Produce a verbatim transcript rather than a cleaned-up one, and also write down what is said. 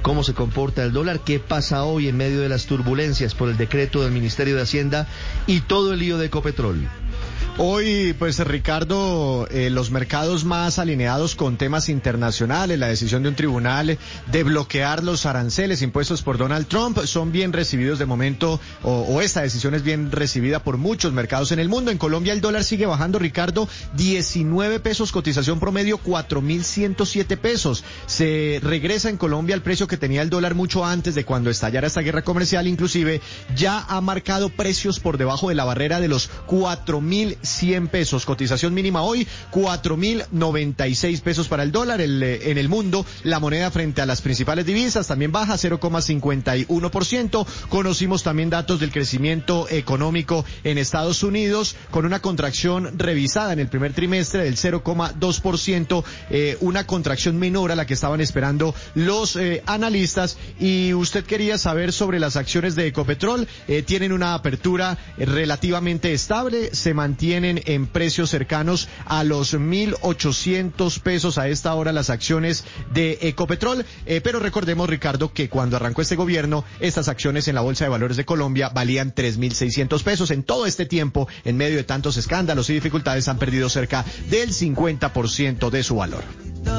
cómo se comporta el dólar, qué pasa hoy en medio de las turbulencias por el decreto del Ministerio de Hacienda y todo el lío de Ecopetrol. Hoy, pues Ricardo, eh, los mercados más alineados con temas internacionales, la decisión de un tribunal de bloquear los aranceles impuestos por Donald Trump, son bien recibidos de momento, o, o esta decisión es bien recibida por muchos mercados en el mundo. En Colombia el dólar sigue bajando, Ricardo, diecinueve pesos, cotización promedio cuatro mil ciento siete pesos. Se regresa en Colombia al precio que tenía el dólar mucho antes de cuando estallara esta guerra comercial, inclusive ya ha marcado precios por debajo de la barrera de los cuatro mil cien pesos. Cotización mínima hoy, cuatro mil noventa y seis pesos para el dólar. El, eh, en el mundo, la moneda frente a las principales divisas también baja cero coma cincuenta y uno por ciento. Conocimos también datos del crecimiento económico en Estados Unidos, con una contracción revisada en el primer trimestre del cero coma dos por ciento, eh, una contracción menor a la que estaban esperando los eh, analistas. Y usted quería saber sobre las acciones de Ecopetrol. Eh, tienen una apertura eh, relativamente estable, se mantiene en precios cercanos a los mil ochocientos pesos a esta hora las acciones de Ecopetrol, eh, pero recordemos, Ricardo, que cuando arrancó este gobierno, estas acciones en la Bolsa de Valores de Colombia valían tres mil seiscientos pesos. En todo este tiempo, en medio de tantos escándalos y dificultades, han perdido cerca del cincuenta por ciento de su valor.